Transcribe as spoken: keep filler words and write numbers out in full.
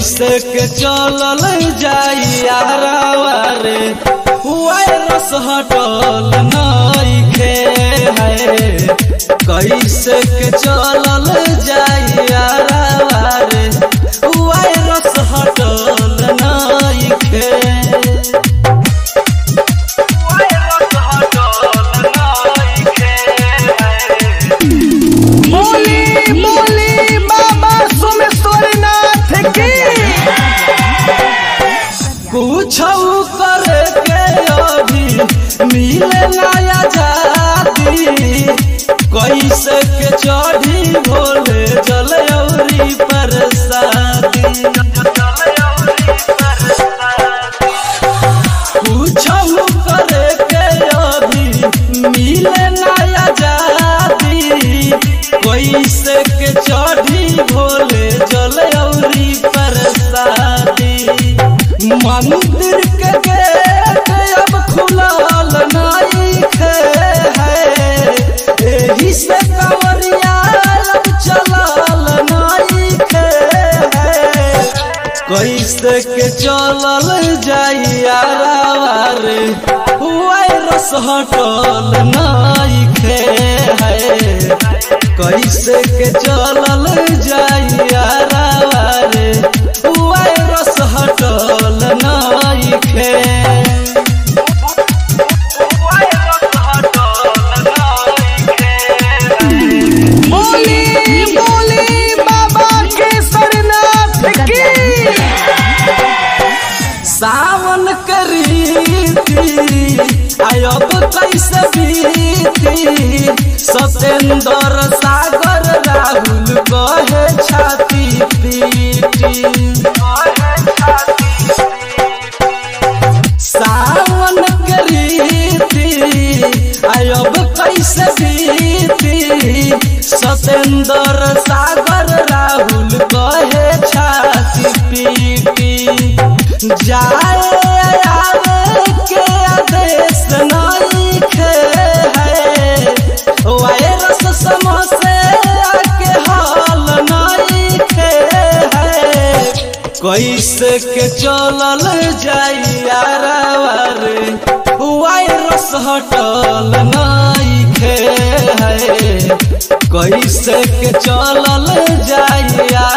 कैसे के चलल जाइया रे वायरस हटल नइखे है कैसे के चलल जाइया रे वायरस हटल नइखे कुछ करे के अभी मिले नया जाती कैसे के चढ़ी भोले जल औरी परसादी कुछ करे के अभी मिले नया जाती कैसे के चढ़ी भोले जल औरी परसादी मंदिर के गेट अब खुलल नइखे है एही से कंवरिया अब चलल नइखे है कैसे के चलल जाइया रे वायरस हटल नइखे है कैसे के चलल जाइया रे वायरस हटल नइखे बोली बोली बाबा केसरनाथ की सावन करीती आयब कैसे बीती सतेंद्र सागर राहुल कहे छाती पीटी सावन करीती आयब कैसे बीती सतेंद्र सागर राहुल कहे छाती पीटी जाए आवे के आदेश नइखे है वायरस समस्या के हल नइखे है कैसे के चलल जाइया रे वायरस हटल नइखे है कैसे के चलल जाइया